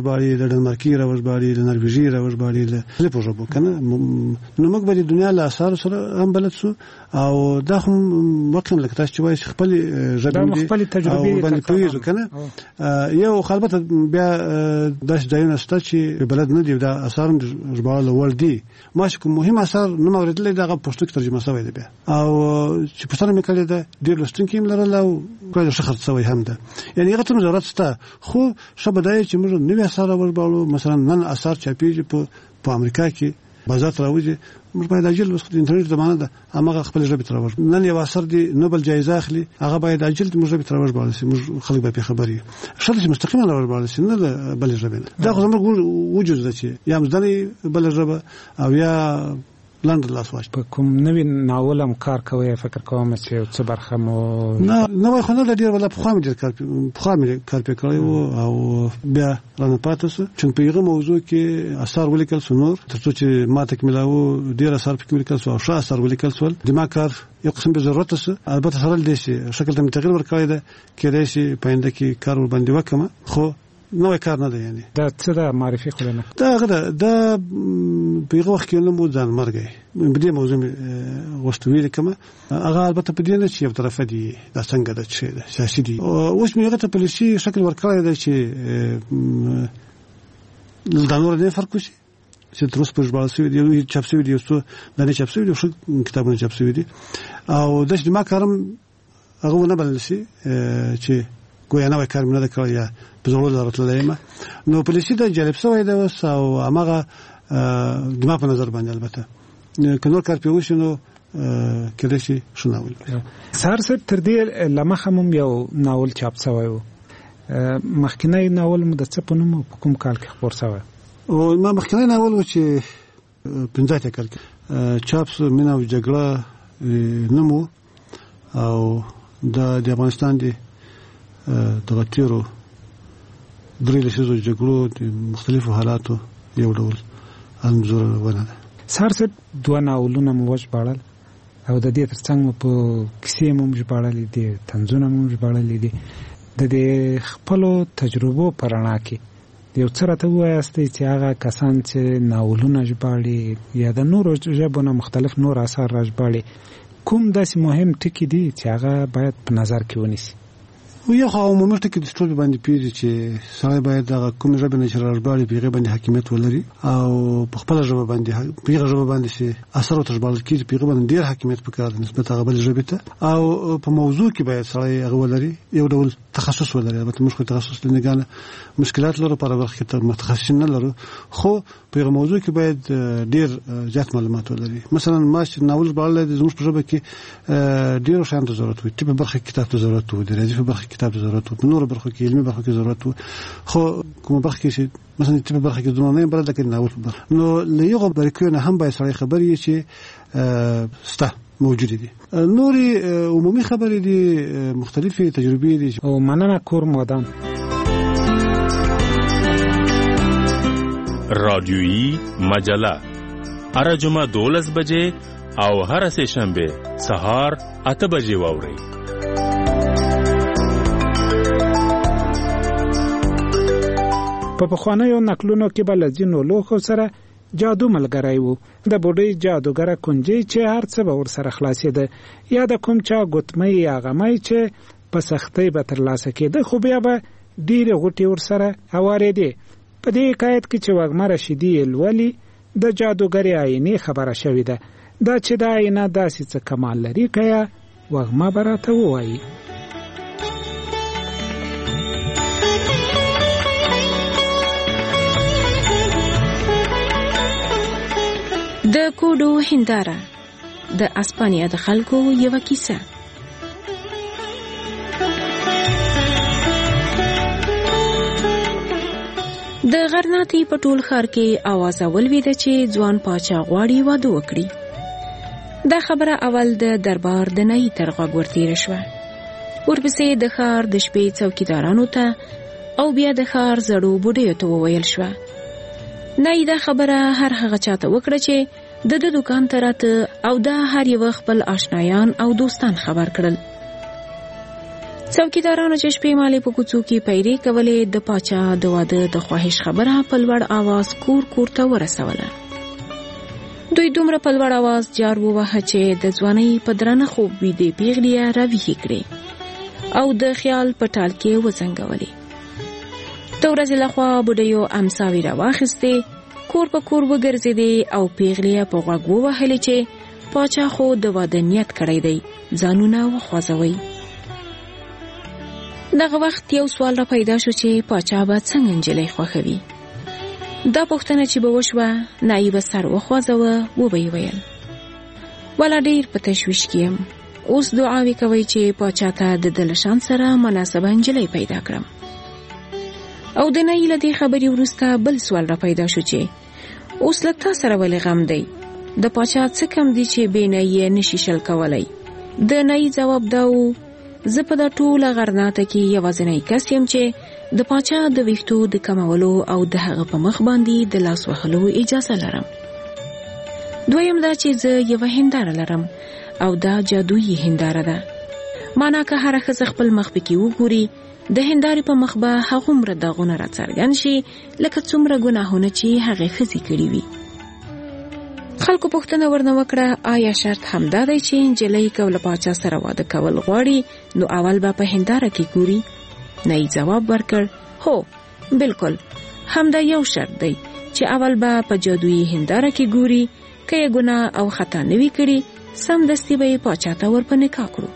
راوژباړي د ډنمارکي راوژباړي د نرویژي راوژباړي د خپل ژبو کنه نو موږ به د دنیا له اثار سره هم بلد سو او دا هم وکم لکه تاسو چې وایي خپل ژبه خپل تجربه باندې پیژو کنه یو خلبت بیا داش دایونه ست چې بلد نه دی دا اثار ژباړل ور دي ماشه کوم مهم اثار نه موریدل دغه پښتو ترجمه شوی دی بیا او چې پښتنه مې کړی دا ډیر لستونکي لرل او کله شخص سوی هم ده یعنی هغه ته ضرورت شته خو شبدای چې موږ نوې اثار وربالو مثلا نن اثار چاپیږي په امریکا کې بازار راوځي موږ باید اجل وسخت انټرنیټ زمانه ده هغه خپل ژبه تروج نن یو اثر دی نوبل جایزه اخلي هغه باید اجل موږ ژبه تروج باندې موږ خلک به خبري شرط چې مستقیما وربالو نه بل ژبه دا خو زموږ وجود ده چې یا مزدني بل ژبه او یا لاندې لاس واچ په کوم نوې ناولم کار کوي فکر کوم چې څه برخه مو نه خو نه ډیر ولا په خامې ډیر کار کوي او بیا رانه پاتوس چې په یغه موضوع کې اثر ولیکل سنور ترڅو چې ما تکملاو ډیر اثر په ولیکل سو او ښه اثر ولیکل سو د ما کار یو قسم به ضرورت سه البته سره د شي شکل د تغیر ورکړی ده کېدای شي په انده کې کار ور باندې وکم خو نو کار نه دی یعنی دا څه د معرفي خو نه دا په وخت کې نو مو ځان مرګي په دې موضوع غوښتوي کومه هغه البته په دې نه چې یو طرف دی دا څنګه د څه ده سیاسي دي اوس مې هغه ته پالیسي شکل ورکړی دی چې د نور نه فرق وشي چې تر اوسه په ژباړل دی یو چاپ شوی دی څو د نه چاپ شوی دی خو کتابونه چاپ شوی دی او د ما کارم هغه نه بلل شي چې ګویا نه کار نه کړی یا په ضرورت درتلای ما نو پالیسي د جلب سوی دی او هغه د ما په نظر باندې البته کنور کار پیوښ نو کله شي شناول سار سره تر دې لمخمم یو ناول چاپ شوی و مخکنی ناول مو د څه په نوم په کوم کال کې خبر شوی او ما مخکنی ناول و چې 15 کال کې چاپ شو مینه او جګړه نمو او د افغانستان دی دغه تیرو درې لسیزو جګړو د مختلفو حالاتو یو ډول انځور ونه ده سار سره دوه ناولونه مو ژباړل او د دې ترڅنګ مو په کیسې مو ژباړلې دي طنزونه مو ژباړلې دي د دې خپل تجربو پرانا کې یو څه راته وایاست چې هغه کسان چې ناولونه ژباړي یا د نورو ژبونو مختلف نور اثار راژباړي کوم داسې مهم ټکي دي چې هغه باید په نظر کې ونیسي یو خو عمومي ټکي د ټول باندې پیږي چې سړی باید هغه کوم ژبه نه راژباړي پیغه باندې حاکمیت ولري او په خپل ژبه باندې پیغه ژبه باندې شي اثر او تژباړل کیږي پیغه باندې ډیر حاکمیت پکار نسبت هغه بل ژبه ته او په موضوع کې باید سړی هغه ولري یو ډول تخصص ولري البته موږ تخصص لنګانه مشکلات لرو په وخت کې متخصصین نه لرو خو په موضوع کې باید ډیر زیات معلومات ولري مثلا ما چې ناول ژباړل د زموږ په ژبه کې ډیر شان ته ضرورت وي چې په برخه کتاب ته ضرورت وي د ریاضي په برخه کتاب ته ضرورت وي په نور برخه کې علمي برخه کې ضرورت وي خو کوم برخه کې مثلا چې په برخه کې دونه بل د کې ناول نو لږه برکونه هم باید سړی خبري چې ستا موجود دي نوري عمومي خبرې دي مختلفه تجربې دي او مننه کور مودان رادیویی مجله هر جمعه 12 بجې او هر سه شنبه سهار 8 بجې واوري په پخوانیو نقلونو کې بل ځینو لوخو سره جادو ملګری وو د بوډۍ جادوګره کنجي چې هر څه به ور سره خلاصېده یا د کوم چا ګوتمۍ یا غمۍ چې په سختۍ به ترلاسه کېده خو بیا به ډېرې غوټې ور سره هوارېدې په دې حکایت کې چې وږمه رشیدي الولي د جادوګرې آینې خبره شوې ده دا چې دا آینه داسې څه کمال لري که یا وږمه به راته ووایي د کوډو هنداره د اسپانیا د خلکو یو کیسه د غرناطي په ټول ښار کې आवाज ولویده چې ځوان پاچا غواړي واده وکړي دا خبره اول د دربار د نئی تر غوږ ورتېره شوه ورپسې د ښار د شپې څوکیدارانو ته او بیا د ښار زړو بوډیو ته وویل شوه نئی دا خبره هر هغه چاته وکړه چې د دکان ته راته او دا هر یو خپل آشنایان او دوستان خبر کړل څوکیدارانو چې شپې مالې په کوڅو کې پیرې کولې د پاچا د واده د خواهش خبره په لوړ آواز کور کور ته ورسوله. دوی دومره په لوړ آواز جار وواهه چې د ځوانۍ په درانه خوب ویدې پیغلې راویښې کړې او د خیال په ټال کې وزنګولې. د ورځې لخوا بوډیو امساوي راواخیستې، کور په کور وګرځېدې او پیغلې په غوږ ووهلې چې پاچا خو د واده نیت کړی دی، ځانونه وخوځوئ. دغه وخت یو سوال را پیدا شو چې پاچا به څنګه نجلۍ خوښوي. دا پوښتنه چې به وشوه، نایب سر وخوځوه، وبه یې ویل والا ډېر په تشویش کې یم، اوس دعاوې کوئ چې پاچا ته د ده له شان سره مناسبه نجلۍ پیدا کړم. او د نایي له دې خبرې وروسته بل سوال را پیدا شو چې اوس له تا سره ولې غم دی؟ د پاچا څه کم دی چې بې نایي نشي شل کولی؟ د نایي ځواب دا و، زه په دا ټوله غرناطه کې یوازینی کس یم چې د پاچا د ویښتو د کمولو او د هغه په مخ باندې د لاس وهلو اجازه لرم. دویم دا چې زه یوه هنداره لرم او دا جادویي هنداره ده. مانا که هره ښځه خپل مخ پکې وګوري، د هندارې په مخ به هغومره داغونه راڅرګند شي لکه څومره ګناهونه چې هغې ښځې کړي وي. خلکو پوښتنه ورنه وکړه، آیا شرط همدا دی چې نجلۍ که له پاچا سره واده کول غواړي نو اول به په هنداره کې ګوري؟ نایي ځواب ورکړ، هو بالکل، همدا یو شرط دی چې اول به په جادویي هنداره کې ګوري، که یې ګناه او خطا نه وي کړي سمدستي به یې پاچا ته ور په نکاح کړو.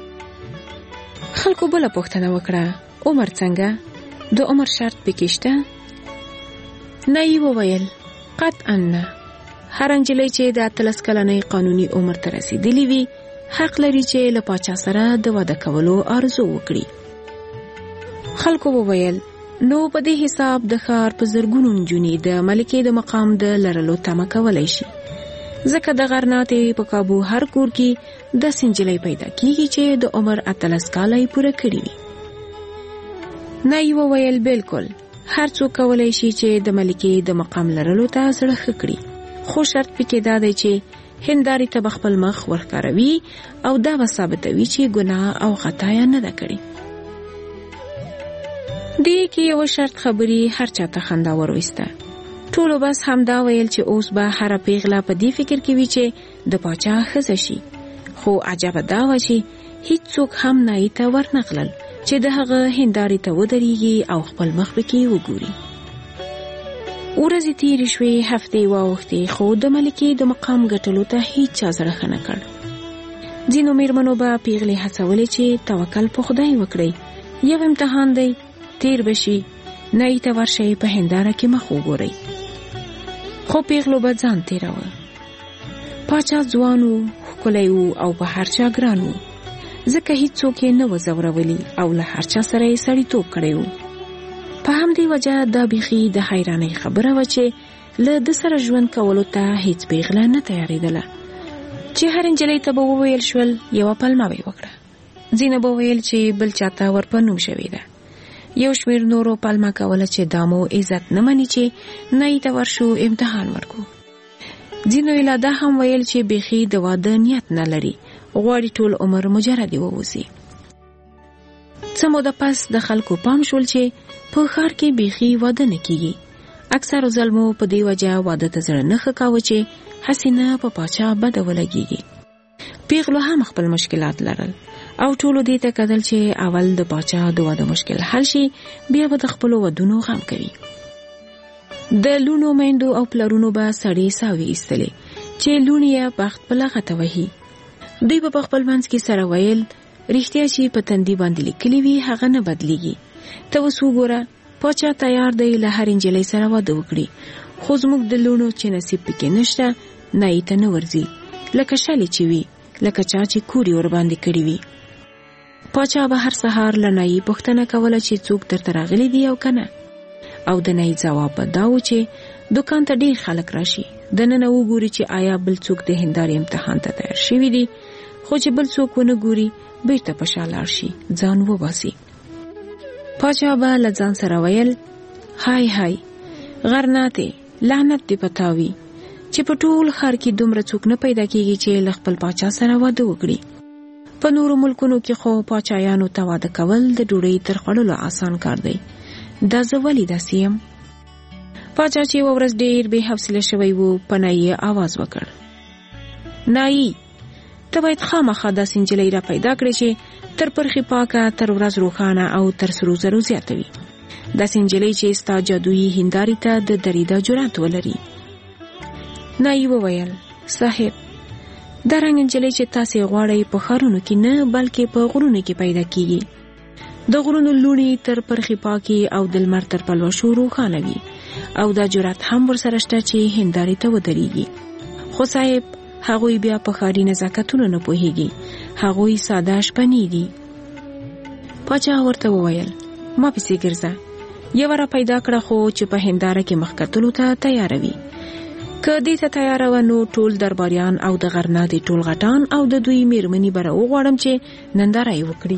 خلکو بله پوښتنه وکړه، عمر څنګه؟ د عمر شرط پکې شته؟ نایي وویل، قطعا نه. هر نجلۍ چې د 13 کلنۍ قانوني عمر ته رسیدلې وي حق لري چې له پاچا سره د واده کولو آرزو وکړي. خلکو وویل، نو په دې حساب د ښار په زرګونو نجونې د ملکې د مقام د لرلو تمه کولی شي، ځکه د غرناطې په کابو هر کور کې داسې نجلۍ پیدا کیږي چې د عمر 13 کاله یې پوره کړي وي. نایي وویل، بالکل، هر څوک کولی شي چې د ملکې د مقام لرلو ته زړه ښه کړي، خو شرط پکې دا دی چې هندارې ته به خپل مخ ورښکاروي او دا به ثابتوي چې ګناه او خطا یې نه ده کړې. دې کې یو شرط خبرې هر چا ته خندا وروسته. ټولو بس همدا ویل چې اوس به هره پیغله په دې فکر کې وي چې د پاچا ښځه شي. خو عجبه دا وه چې هیڅوک هم نایي ته ورنغلل چې د هغه هندارې ته ودرېږي او خپل مخ پکې وګوري. ورځې تېرې شوې، هفتې واوښتې، خو د ملکې د مقام ګټلو ته هیڅ چا زړه ښه نه کړ. ځینو میرمنو به پیغلې هڅولې چې توکل په خدای وکړئ، یو امتحان دی، تیر بشي، نایي ته ورشئ، په هنداره کې مخ وګورئ. خو پیغلو به ځان تېراوه. پاچا ځوان و، ښکلی و او په هر چا ګران و، ځکه هیڅوک یې نه و ځورولي او له هر چا سره یې سړیتوب کړی و. په همدې وجه دا بیخي د حیرانۍ خبره وه چې له ده سره ژوند کولو ته هیڅ پیغله نه تیارېدله. چې هر نجلۍ ته به وویل شول یوه پلمه به یې وکړه، ځینې به ویل چې بل چاته ورپه نوم شوې ده، یو شمېر نورو پلمه کوله چې دا مو عزت نه مني چې نایي ته ورشو امتحان ورکو. ځینو یې لا دا هم ویل چې بیخي د واده نیت نه لري، غواړي ټول عمر مجردې ووځي. څه موده پس د خلکو پام شول چې په ښار کې بیخي واده نه کیږي. اکثرو ظلمو په دې وجه واده ته زړه نه ښه کاوه چې حسینه په پاچا بده ولګېږي. پیغلو هم خپل مشکلات لرل او ټولو دې ته کتل چې اول د پاچا د واده مشکل حل شي، بیا به د خپلو ودونو غم کوي. د لونو میندو او پلرونو به سړې ساوي ایستلې چې لونې یې بخت په لغته وهي. دوی به په خپل منځ کې سره ویل، رښتیا چې په تندي باندې لیکلي وي هغه نه بدلیږي. ته اوس وګوره، پاچا تیار دی له هر نجلۍ سره واده وکړي، خو زموږ د لونو چې نصیب پکې نشته نایي ته نه ورځي، لکه شلې چې وي، لکه چا چې کوري ور باندې کړي وي. پاچا به هر سهار له نایي پوښتنه کوله چې څوک درته راغلي دي او که نه، او د نایي ځواب به دا و چې دکان ته ډېر خلک راشي، دننه وګوري چې آیا بل څوک د هندارې امتحان ته تیار شوي دي، خو چې بل څوک ونه ګوري بیرته په شا لاړ شي، ځان وباسي. پاچا به له ځان سره ویل، های های غرناطې، لعنت دې پتاوي چې په ټول ښار کې دومره څوک نه پیدا کیږي چې له خپل پاچا سره واده وکړي. په نورو ملکونو کې خو پاچایانو ته واده کول د ډوډۍ تر خوړلو آسان کار دی. دا زه ولې داسې یم؟ پاچا چې یوه ورځ ډېر بې حوصله شوی و، په نایي یې آواز وکړ: نایي، ته باید خامخا داسې نجلۍ را پیدا کړې چې تر پرخې پاکه، تر ورځ روښانه او تر سرو زرو زیاته وي. داسې نجلۍ چې ستا جادویي هندارې ته د درېدا جرأت ولري. نایي وویل: صاحب، دا رنګ نجلۍ چې تاسې غواړئ په ښارونو کې نه، بلکې په غرونو کې پیدا کیږي. د غرونو لوڼې تر پرخې پاکې او د لمر تر پلوشو روښانه وي، او دا جرأت هم ورسره شته چې هندارې ته ودرېږي. خو صاحب، هغوی بیا په ښاري نزاکتونو نه پوهیږي، هغوی ساده شپنې دي. پاچا ورته وویل: ما پسې ګرځه، یوه را پیدا کړه خو چې په هنداره کې مخ کتلو ته تیاره وي. که دې ته تیاره وه نو ټول درباریان او د غرنه د ټول غټان او د دوی میرمنې به راوغواړم چې ننداره یې وکړي.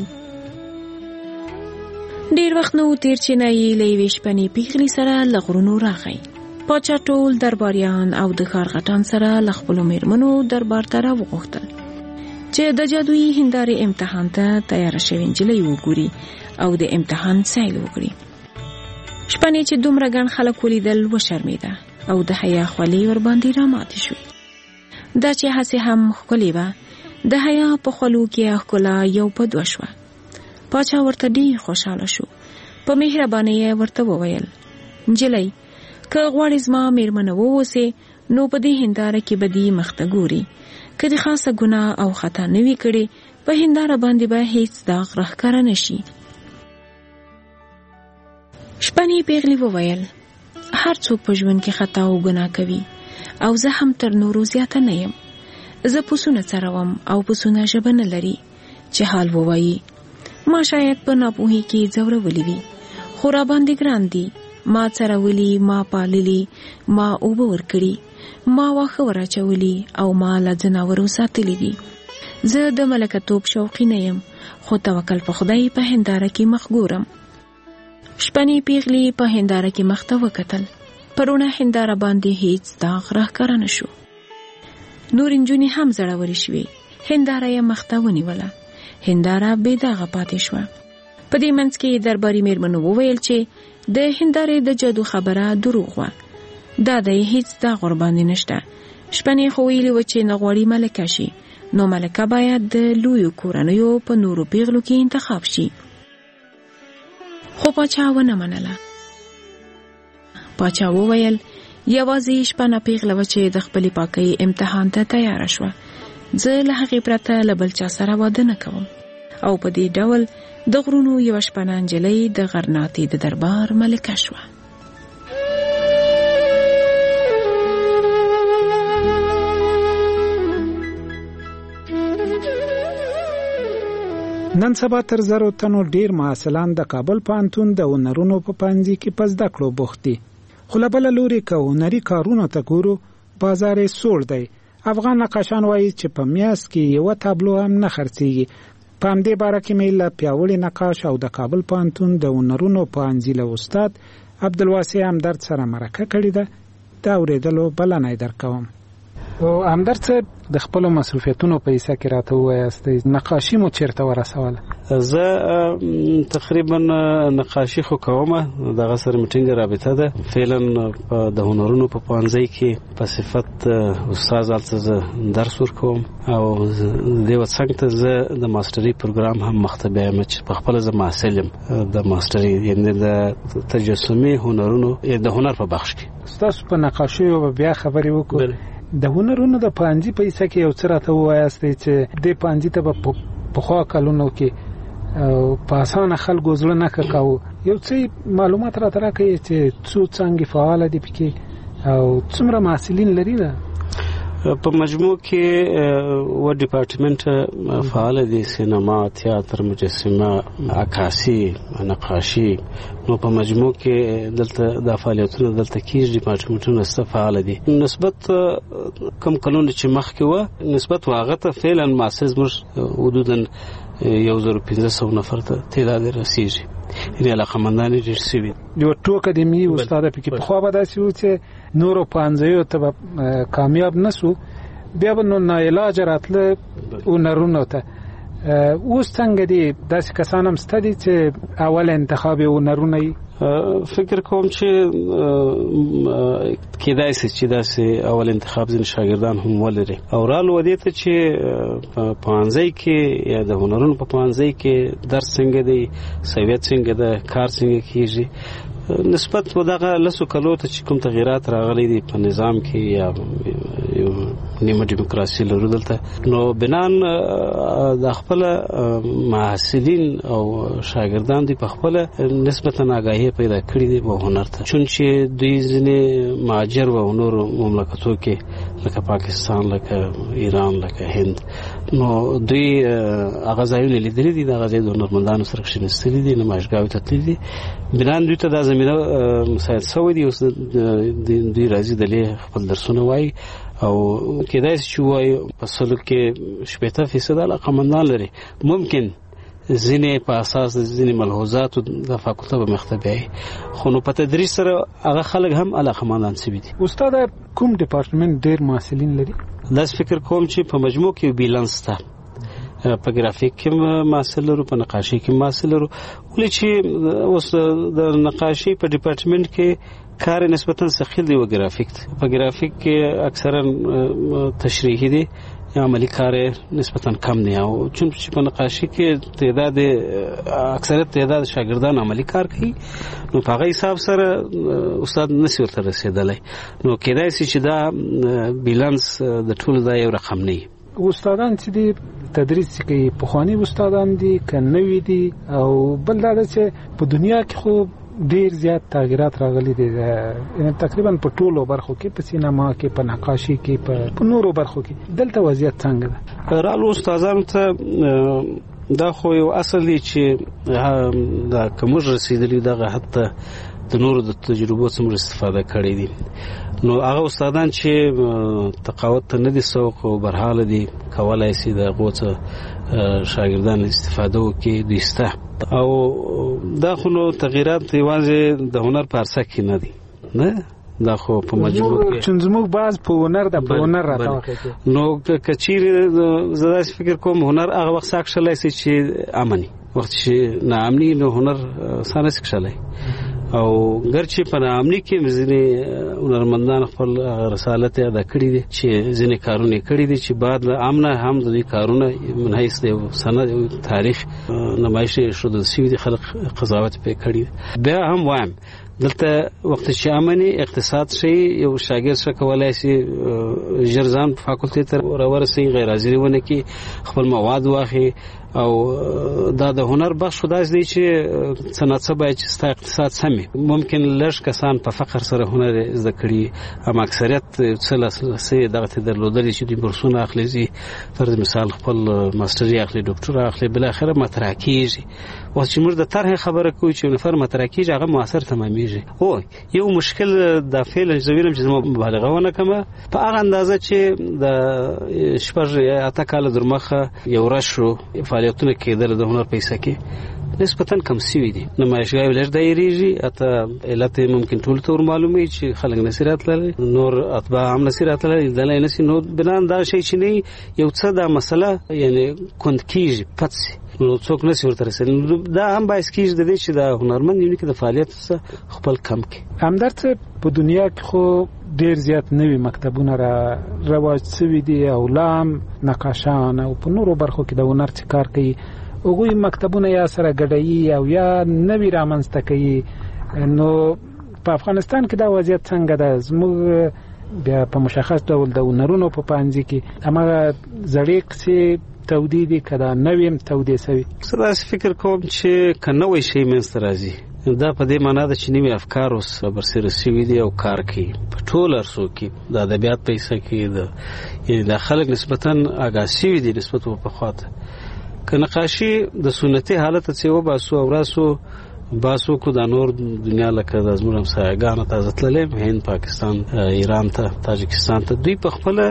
ډېر وخت نه و تېر چې نایي له یوې شپنې پیغلې سره له غرونو راغی. پاچا ټول درباریان او د ښار غټان سره له خپلو میرمنو دربار ته راوغوښتل چې د جادویي هندارې امتحان ته تیاره شوې نجلۍ وګوري او د امتحان سیل وکړي. شپنې چې دومره ګڼ خلک ولیدل وشرمېده او د حیا خولې ورباندې راماتې شوې. دا چې هسې هم ښکلې وه، د حیا په خولو کې ښکلا یو په دوه شوه. پاچا ورته ډېر خوشحاله شو. په مهربانۍ یې ورته وویل: نجلۍ، که غواړې زما میرمنه ووسې نو په دې هنداره کې به دې مخ ته ګوري. که دې خاصه ګناه او خطا نه وي کړې، په هنداره باندې به هیڅ داغ راښکاره نه شي. شپنې پیغلې وویل: هر څوک په ژوند کې خطا او ګناه کوي، او زه هم تر نورو زیاته نه یم. زه پسونه څروم او پسونه ژبه نه لري چې حال ووایي. ما شاید په ناپوهۍ کې ځورولي وي، خو را باندې ګران دي. ما څرولي، ما پاللي، ما اوبه ورکړي، ما واښه وراچولي او ما له ځناورو ساتلي دي. زه د ملکتوب شوقي نه یم، خو توکل په خدای په هنداره کې مخ ګورم. شپنې پیغلې په هنداره کې مخ ته وکتل. پرونه هنداره باندې هیڅ داغ راښکاره نه شو. نور نجونې هم زړورې شوې. هنداره یې مخ ته ونیوله. هنداره بې داغه پاتې شوه. په دې منځ کې درباري میرمنو وویل چې د هندارې د جادو خبره دروغ وه. دا د هیڅ داغ ورباندې نشته. شپنې خو ویلي و چې نه غواړي ملکه شي، نو ملکه باید د لویو کورنیو په نورو پیغلو کې انتخاب شي. خو پاچا ونه منله. پاچا وویل: یوازې شپنه پیغله و چې د خپلې پاکۍ امتحان ته تیاره شوه. زه له هغې پرته له بل چا سره واده نه کوم. او په دې ډول د غرونو یوه شپنه نجلۍ د غرناطې د دربار ملکه شوه. نن سبا تر 1000 تنو ډیر محصلان د کابل پوهنتون د هنرونو په پنځه کې په زده کړو بوخت دي. خو له بله لوري که هنري کارونه ته ګورو، بازار یې سوړ دی. افغان نقاشان وایي چې په میاشت کې یوه تابلو هم نه خرڅېږي. په همدې باره کې مې له پیاوړي نقاش او د کابل پوهنتون د هنرونو پوهنځي له استاد عبدالواسع همدرد سره مرکه کړې ده. د اورېدلو بلنه یې درکوم. همدرد صاحب، د خپلو مصروفیتونو په حصه کې راته ووایاستئ، نقاشي مو چیرته ورسوله؟ زه تقریبا نقاشي خو کومه، دغه سره مې ټینګه رابطه ده. فعلا د هنرونو په پوهنځي کې په صفت استاد هلته زه درس ورکوم، او دې څنګ ته زه د ماستري پروګرام هم مخته بیایم چې په خپله زه محصل یم د ماستري، یعنې د تجسمي هنرونو د هنر په بخش کې. ستاسو په نقاشیو به بیا خبرې وکړو. د هنرونو د پوهنځي په حصه کې یو څه راته ووایاستئ چې دې پوهنځي ته به پخوا کلونو کې په اسانه خلکو زړه نه کاوه. یو څه معلومات راته راکړئ چې څو څانګې فعاله دي پکې او څومره محصلین لري؟ په مجموع کې و ډپارټمنټ فعال دي: سینما، تیاتر، مجسمه، عکاسي، نقاشي. نو په مجموع کې دلته د فعالیتونو دلته کېږي، ډپارټمنټونه سته فعال دي. نسبت کم کلونه چې مخکې وه نسبت هغه ته فعلا محصل زموږ حدودا 1500 نفر ته تعداد رسیږي، یعنې علاقمندان یې ډېر شوي. یوه ټوکه د مې استاده پکې پخوا به داسې و چې نورو پوهنځیو ته به کامیاب نه سو، بیا به نو ناعلاجه راتله هنرونو ته. اوس څنګه دي داسې کسان هم شته دي چې اول انتخاب یې هنرونه وي؟ فکر کوم چې کېدای شي چې داسې اول انتخاب ځینې شاګردان هم ولري او رالو دې ته چې په پوهنځي کې یا د هنرونو په پوهنځي کې درس څنګه دی، سویت څنګه ده، کار څنګه کیږي، نسبت و دغه لسو کلو ته چې کوم تغیرات راغلي دي په نظام کې یا نیمه دیموکراسي لرو دلته، نو بنان د خپل محصلین او شاګردان دي په خپل نسبتا آگاهي پیدا کړی دي په هنر ته، چون چې دوی ځینې مهاجر و نورو مملکتو کې لکه پاکستان، لکه ایران، لکه هند، نو دوی هغه ځایونه لیدلي دي، دغه ځای د هنرمندانو سره کښېنستلي دي، نمایشګاوو ته تللي دي، بنان دوی ته دا زمینه مساعد شوی دي. اوس دوی راځي دلې خپل درسونه وایي او کېدای شي چې وایي په سلو کې 80% علاقمندان لري، ممکن ځینې په اساس ځینې ملحوظاتو د فاکولته به مخته بیایي، خو نو په تدریس سره هغه خلک هم علاقمندان شوي دي. استاد کوم ډپارټمنټ ډېر محصلین لري؟ داسې فکر کوم چې په مجموع کې بیلانس ته په ګرافیک کې محصل لرو، په نقاشي کې محصل لرو، ولې چې اوس د نقاشي په ډپارټمنټ کې کار نسبتا ثقیل دی و گرافیک په گرافیک کې اکثرا تشریحي دی، عملی کار نسبتا کم دی او چون چې په نقاشي کې تعداد اکثریت تعداد شاګردان عملی کار کوي، نو په هغه حساب سره استاد نشي ورته رسیدلی، نو کېدای شي چې دا بیلانس د ټولو دا یو رقم نه وي. استادان چې دي تدریس کوي پخوانی استادان دي که نوي دي، او بل دا چې په دنیا کې خو ډیر زیات تغیرات راغلي دي، تقریبا په ټولو برخو کې، په سینما کې، په نقاشي کې، په نورو برخو کې. دلته وضعیت څنګه ده؟ رالو استادانو ته دا خو یو اصل دی چې دا کومج رسیدلی دغه حتی د نورو د تجربو څخه استفاده کړې دي، نو هغه استادان چې تقاوت ته نه دي سوق او برحاله دي کولای شي د غوڅه شاګردان استفاده وکړي دوسته، او دا خو نو تغیرات یوازې د هنر په ارسه کې نه دي، نه دا خو په مجموع کې چې زموږ باز په هنر د په هنر راځي، نو کچیر زړه فکر کوم هنر هغه وخت ساکشلای شي چې امني وخت چې ناامني نو هنر سره ساکشلای، او ګرچې په ناامني کې ځینې هنرمندان خپل رسالت ادا کړی دي چې ځینې کارونه کړی دي چې بعد له امنه هم د دې کارونه من حیث د سند تاریخ نمایش شوه شوي دي، خلک قضاوت پې کړی. بیا هم وایم دلته وخت چې امني اقتصاد شي یو شاګرد څه کولای شي ژر ځان فاکولټي ته راورسي، غیر حاضري ونه کې خپل مواد واخلي، او دا د هنر بخش خدای دې چې صنعت باید چې ستا اقتصاد سمي، ممکن لږ کسان په فقر سره هنر زده کړي، اما اکثریت څه دغه ته درلودل چې د برسونه اخلي، فرض مثال خپل ماستري اخلي، ډاکټر اخلي، بل اخره مطرح کیږي. او چې موږ د طرح خبره کوو چې نفر مطرح کیږي هغه موثر تمامېږي. او یو مشکل د فعل زویرم چې مبالغه ونه کوم په هغه اندازه چې د شپږ اته کال درمخه یو راشو فعالیتونه کېدل د هنر پیسې کې نسبتاً کم سوي دي، نمایشګاوې لږ دایریږي، اته علت ممکن ټول تور معلومي چې خلک نصیرات لري، نور اتباع هم نصیرات لري، دلای نسی نو بنان دا شی چې نه یو څه دا مسله یعنی کند کیږي پاتسي، نو څوک نسی ورته رسېدل، دا هم باعث کیږي د دې چې دا هنرمند یو کې د فعالیت څخه خپل کم کې. همدرته په دنیا کې خو ډیر زیات نوي مکتبونه را رواج شوي دي، او لام نقاشان او په نورو برخو کې د هنر څخه کار کوي، هغوی مکتبونه یا سره ګډوي او یا نوي رامنځته کوي. نو په افغانستان کې دا وضعیت څنګه ده؟ زموږ بیا په مشخص ډول د هنرونو په پانځي کې هماغه زړې قصې تودې دي که دا نوې هم تودې سوي؟ زه فکر کوم چې که نوی شی منځته راځي دا په دې معنا ده چې نوي افکار اوس برسېره سوي دي او کار کوي په ټول ارسو کې، د ادبیات په حصه کې یعنې دا خلک نسبتاً آګاه سوي دي نسبت پخوا ته. که نقاشي د سنتي حالت څخه وباسو او راسو باسو کو د نور دنیا لکه د زموږ همسایه‌ګانو ته ځتللې، هند، پاکستان، ایران ته، تاجکستان ته، دوی په خپل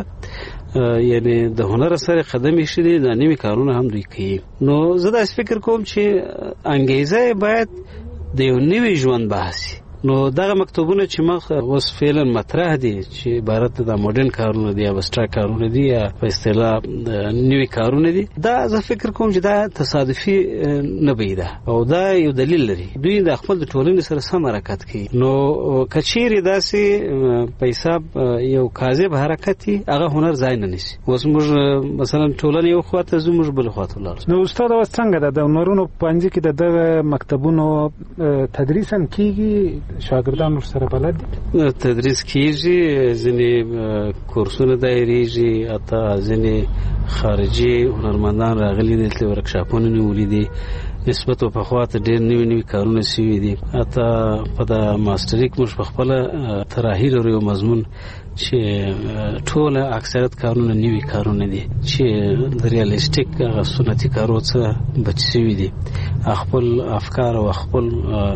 یعنی د هنر سره قدم ایښی د نوي کارونه هم دوی کوي. نو زه دا فکر کوم چې انګیزه باید د یو نوي ژوند بحث نو دغه مکتوبونه چې مخ اوس فعلا مطرح دي چې عبارت د ماډرن کارونه دي یا ابستراکټ کارونه دي یا په اصطلاح نوې کارونه دي، دا زه فکر کوم چې دا تصادفي نه بيده او دا یو دلیل لري. دوی د خپل د ټولنې سره سم حرکت کوي. نو کچيري داسې په حساب یو کاذب حرکت هغه هنر ځای نه نیسي. اوس موږ مثلا ټولنه یو خواته زموږ بل خواته لاړ. نو استاد اوس څنګه د هنرونو پنځه کې د مکتبونو تدریس هم کیږي، شاګردان سره بلد دي؟ تدریس کیږي، ځینې کورسونه دایریږي، اته ځینې خارجي هنرمندان راغلي دي، تل ورکشاپونه نیولې دي، نسبت په خواته ډېر نوي کارونه شوي دي. اته په د ماستریک موږ په خپل طراحي لرو یو مضمون چې ټول اکثریت کارونه نوي کارونه دي چې د ریالستیک هغه سنتي کارو څخه بچ شوي دي. خپل افکار او خپل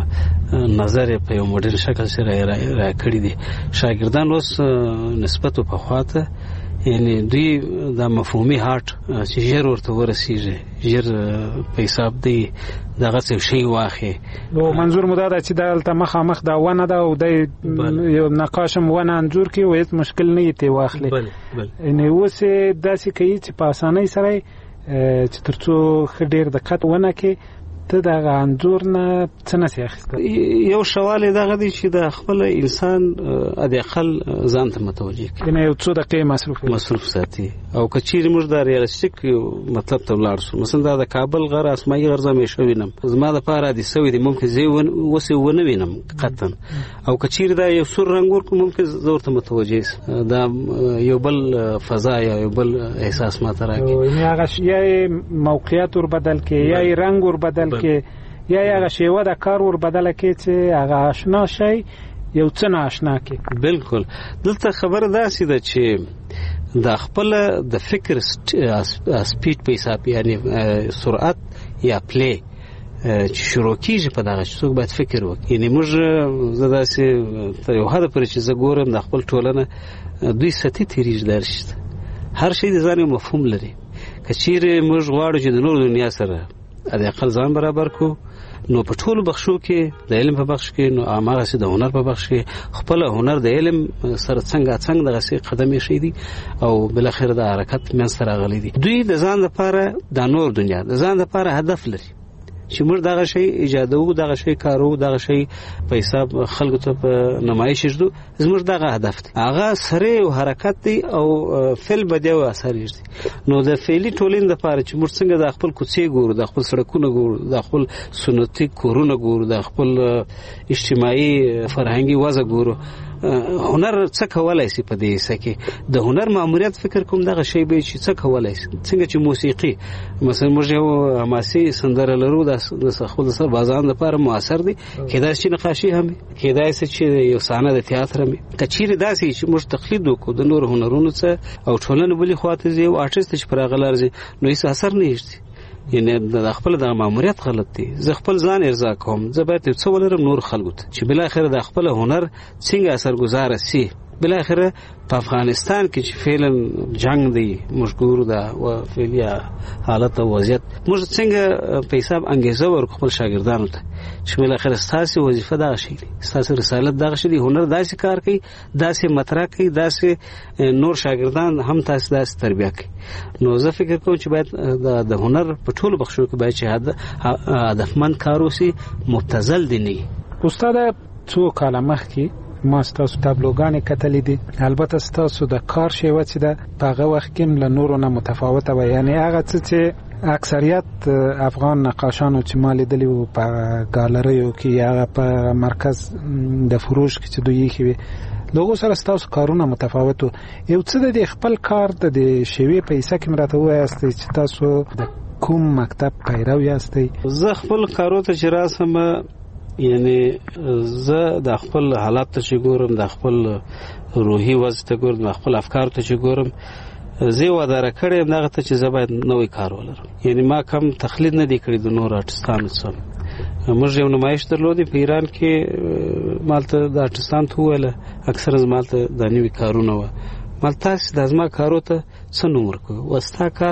نظر په یو مدرن شکل سره راکړي دي. شاګردان اوس نسبت په خواته یعنی دوی د مفهومي هارت چې ژر ورته ورسیږي، ژر په حساب دی دغه څه شی واخی. نو منظور مو دا چې دلته مخامخ دا ونه ده او د یو نقاشم ونه انځور کې وایي مشکل نه یې واخلي. یعنی اوس داسې کوي چې په اسانۍ سره چې ترڅو ډېر دقت ونه کې ته دغه انځور نه څه نشي اخیستل. یو شواله دغه دی چې د خپل انسان د اقل ځان ته متوجه کړي، یعنی یو څو دقیقې مصروف ساتي. او کچېرې موږ د ریالستیک مطلب ته ولاړ شو، مثلا د کابل غر اسماعي غر زمې شو وینم، زما د پاره دي سوي دي، ممکن زه وسه ونه وینم قطن. او کچېرې دا یو سور رنگور کو ممکن زور ته متوجه دا یو بل فضا یا یو بل احساس ماته راکړي. یعنی هغه یا موقعیت ور بدل کې یا رنگ ور بدل کې یا هغه شیوه د کار ور بدل کې چې هغه آشنا شي یو څه نه آشنا کې. بالکل دلته خبره داسې ده چې د خپل د فکر سپیډ په حساب یعنی سرعت یا پلی چې شروع کیږي په دغه څوک باید فکر وکړي. یعنی موږ زه داسې تر یو حد پورې چې زه ګورم د خپل ټولنه دوی سطحي تیریج درشته، هر شی د ځان مفهوم لري. که چیرې موږ غواړو چې د نور دنیا سره د اقل ځان برابر کو، نو په ټولو بخشو کې د علم په بخش کې، نو امغه سي د هنر په بخش کې خپل هنر د علم سره څنګه دغه سي قدمې شي دي او بل اخر د حرکت من سره غلي دي. دوی د ځان لپاره د نور دنیا د ځان لپاره هدف لري چې موږ دغه شی ایجادو، دغه شی کارو، دغه شی په حساب خلکو ته په نمایش شدو. زموږ دغه هدف دی، هغه سره او حرکت دی او فعل بده او اثر دی. نو د فعلی ټولین د لپاره چې موږ څنګه د خپل کوڅې ګورو، د خپل سړکونه ګورو، د خپل سنتي کورونه ګورو، د خپل اجتماعي فرهنګي وضع ګورو، هنر څه کولای شي په دې سکه د هنر ماموریت فکر کوم دغه شی به چې څه کولای شي. څنګه چې موسیقي مثلا موږ یو حماسي سندره لرو د خپل سره بازان لپاره موثر دي، کېدای شي نقاشي هم، کېدای شي چې یو صحنه د تئاتر هم، کچېره داسې چې موږ تقلید وکړو د نور هنرونو څخه او ټولنه بلی خواته زی او آرټیست چې پر غلارځي نو هیڅ اثر نه هیڅ. یعنی د خپل د ماموریت غلط دی. زه خپل ځان ارضا کوم، زه باید څه ولرم نور خلکو ته چې بل اخر د خپل هنر څنګه اثرګذار شي. بل اخر په افغانستان کې چې فعلا جنگ دی مشګور ده او فعلیا حالت او وضعیت موږ څنګه په حساب انګیزه ورکو خپل شاګردانو ته چې بل اخر ستاسو وظیفه دا شي، ستاسو رسالت دا شي، هنر داسې کار کوي، داسې مطرح کوي، داسې نور شاګردان هم تاسو داسې تربیه کوي. نو زه فکر کوم چې باید د هنر په ټولو بخشو کې باید چې هدفمند کار وشي، مبتذل دي نه. استاد څو کاله مخکې ما ستاسو تابلوګانې کتلې دي، البته ستاسو د کار شیوه چې ده په هغه وخت کې له نورو نه متفاوته وه. یعنی هغه څه چې اکثریت افغان نقاشانو چې ما لیدلي وو په ګالریو کې یا په مرکز د فروش کې چې دوی یې وي لوګو سره ستاسو کارونه متفاوت وو. یو څه د خپل کار د شیوې په حصه کې مراته وایاستئ چې تاسو د کوم مکتب پیرو یاستئ؟ زه خپل کارو ته چې راسم یعنی زه د خپل حالات ته چې ګورم، د خپل روحي وضع ته ګورم، د خپل افکار ته چې ګورم، زه واداره کړم دغه ته چې زه باید نوې کار ولرم. یعنی ما کم تقلید نه دی کړی د نور آرټستانو څخه. موږ یو نمایش درلودی په ایران کې، مالته د آرټستان ته ویله اکثره مالته د نوې کارونه و، مالته د ازما کارو ته څه نوم ورکوي، واستا کار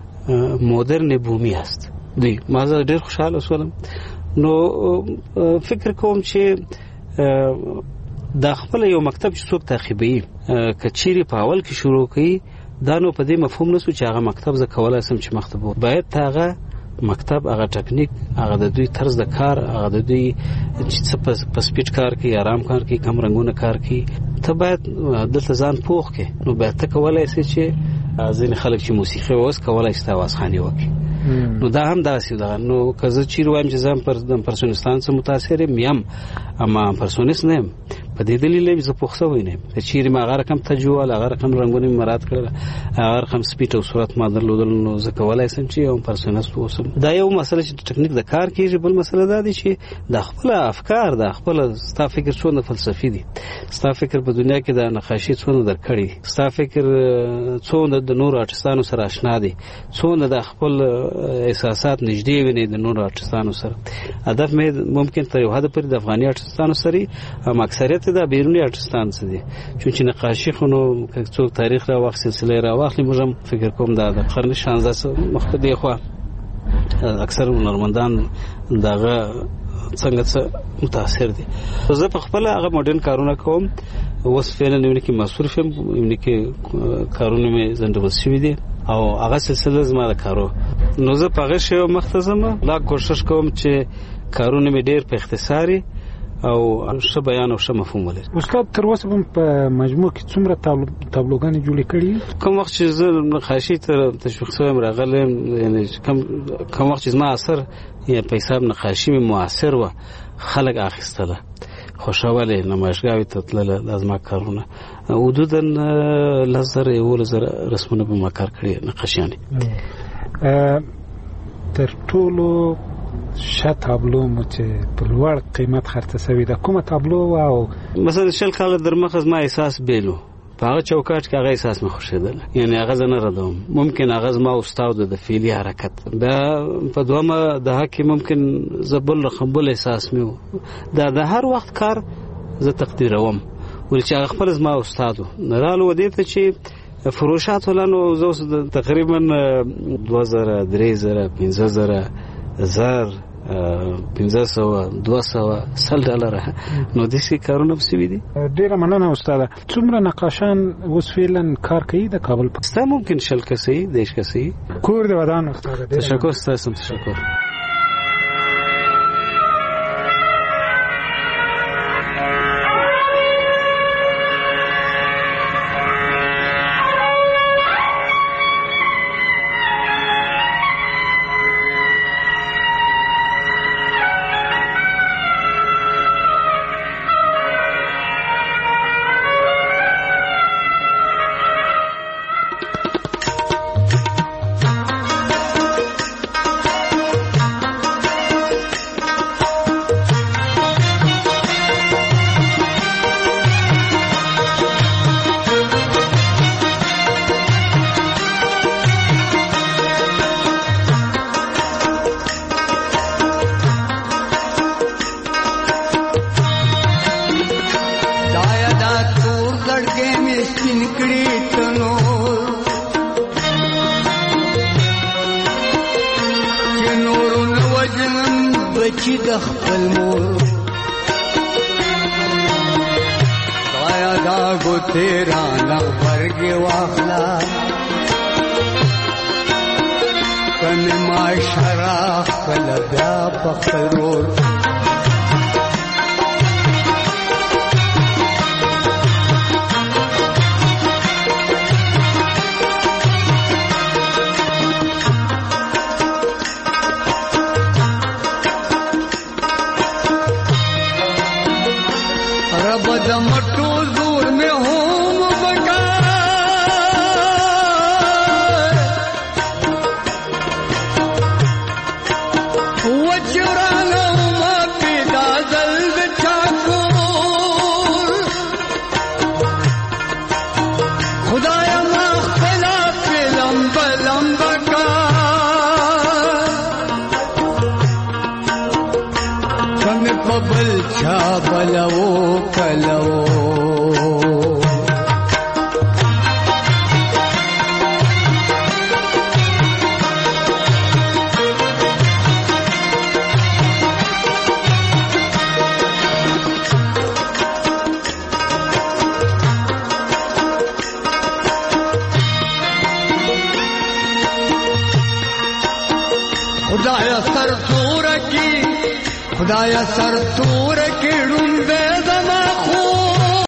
مدرن بومي است. دی ما زه ډېر خوشاله شوم. نو فکر کوم چې دا خپل یو مکتب چې څوک تعقیبوي کچيري په اول کې شروع کوي دا نو په دې مفهوم نسو چې هغه مکتب ز کولای سم چې مکتب باید هغه مکتب هغه ټکنیک هغه د دوی طرز د کار هغه د دوی چې په سپیډ کار کوي آرام کار کوي کم رنگونه کار کوي ته باید دلته ځان پوښ کې نو باید ته کولای شې چې ځینې خلک چې موسیقي اوس کولای شي تاسو خاني وکړي نو دا هم داسې ده نو که زه چیرې وایم چې زه پرسونستان څخه متاثر یم اما پرسونست نه یم په دې دلیل زه پوښتنه وینم چې چیرې ما هغه رقم تجربه هغه رقم رنگونه مراد کړل هغه رقم سپیډ او صورت ما درلودل نو زه کولای شم چې یو پرسونست اوسم دا یو مسله چې ټکنیک د کار کیږي بل مسله دا دی چې د خپل افکار د خپل ستا فکر څونه فلسفي دي ستا فکر په دنیا کې د نقاشي څونه درکړي ستا فکر څونه د نور آرټستانو سره آشنا دي څونه د خپل احساسات نږدې ویني د نور آرټستانو سره هدف مې ممکن تر یو حد پورې د افغاني آرټستانو سره هم اکثریت د بیرونی آرټستان څخه دي چې نقاشي خونو څو تاریخ را وخت سلسله را واخلې موږ فکر کوم دا د قرن 16 مخکې دی خو اکثر هنرمندان دغه څنګه متاثر دي زه په خپل هغه ماډرن کارونه کوم اوس فعلا نیونه کې مصروف یم نیونه کې کارونه مې زندول شوی دي او هغه سلسله زما د کارو نو زه په هغه شی مختصمه لا کوشش کوم چې کارونه مې ډېر په اختصاري او ښه بیان او ښه مفهوم ولري استاد تر اوسه په مجموع کې څومره تابلوګانې جوړې کړې کوم وخت چې زه نقاشي ته تشویق شوم راغلم یعنی کوم وخت چې زما اثر یا په حساب نقاشي مې موثر و خلک اخیستله خوشاله نمایشګاوي ته تلله لازم کارونه حدوداً لزر رسمونه به ما کار کړی نقاشیانه تر ټولو شات تابلو مو چې په لوړ قیمت خرڅه شوی ده کومه تابلو او مثلا شل کال درمخ از ما احساس بیلو په هغه چوکاټ کې هغه احساس مې خوشیدل یعنی هغه زنه ردوم ممکن هغه ما استاد د فعلی حرکت دا په دومره د حق ممکن زبل رقم بل احساس مې دا د هر وخت کار زه تقدیروم ولې چې هغه خپل ما استاد نرالو ودی ته چې فروشات ولانو زه تقریبا 2000 3000 15000 $1500 $200 $100 نو داسې کارونه پسې دي ډیره مننه استاد څومره نقاشان اوس فعلا کار کوي د کابل په ستا ممکن شل کسي دیش کسي کور دی ودان استاد تشکر ستاسو تشکر سر تور کی ډومبه زما خو